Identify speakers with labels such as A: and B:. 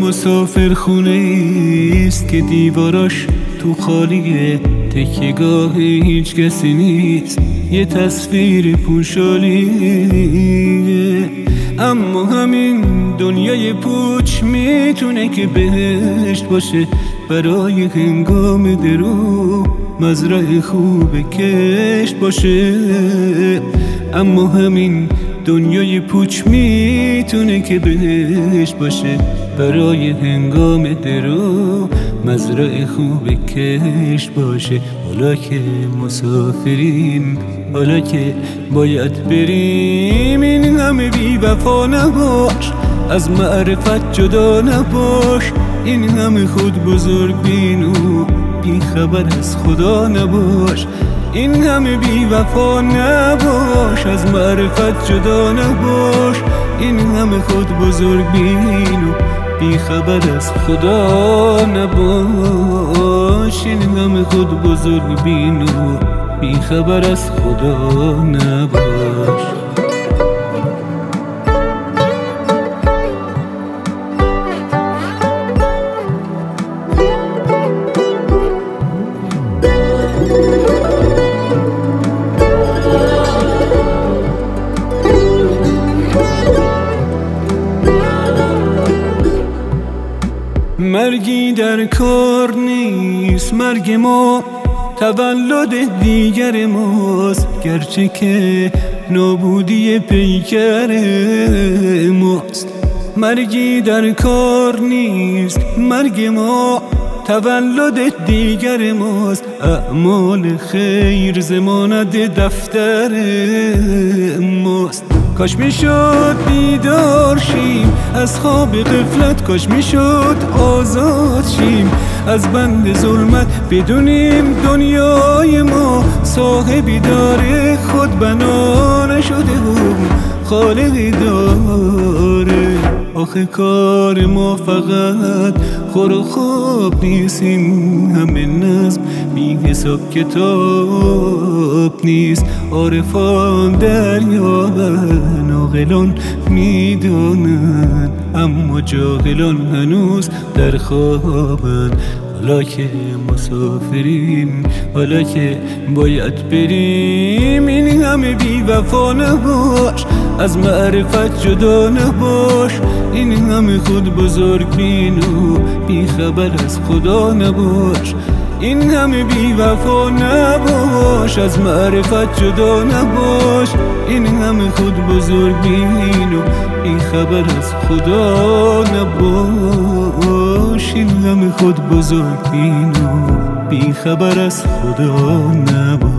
A: مسافر خونه است که دیواراش تو خالیه، تکیه‌گاه هیچ کسی نیست، یه تصویر پوشالیه. اما همین دنیای پوچ میتونه که بهشت باشه برای هنگام درو، مزرعه خوب کشت باشه. اما همین دنیای پوچ میتونه که بهشت باشه برای هنگام درو، مزرعه خوب کشت باشه. حالا که مسافریم، حالا که باید بریم، این همه بی وفا نباش، از معرفت جدا نباش، این همه خود بزرگ بین و بی خبر از خدا نباش، این همه بی وفا نباش، از معرفت جدا نباش، این همه خود بزرگ بین و بی خبر از خدا نباش، این همه خود بزرگ بین و بی خبر از خدا نباش. مرگی در کار نیست، مرگ ما تولد دیگر ماست، گرچه که نابودی پیکر ماست. مرگی در کار نیست، مرگ ما تولد دیگر ماست، اعمال خیر ضمانت دفتر ماست. کاش میشد بیدار شیم از خواب غفلت، کاش میشد آزاد شیم از بند ظلمت، بدونیم دنیای ما صاحبی داره، خود بنا نشده و خالقی داره. آخه کار ما فقط خور و خواب نیست، این همه نظم بی حساب کتاب نیست. عارفان دریابن، عاقلان میدونن، اما جاهلان هنوز در خوابن. حالا که مسافریم، حالا که باید بریم، این همه بی وفا نباش، از معرفت جدا نباش، این همه خود بزرگ بین و بی خبر از خدا نباش، این همه بی وفا نباش، از معرفت جدا نباش، این همه خود بزرگ بین و بی خبر از خدا نباش، این همه خود بزرگ بین و بی خبر از خدا نباش.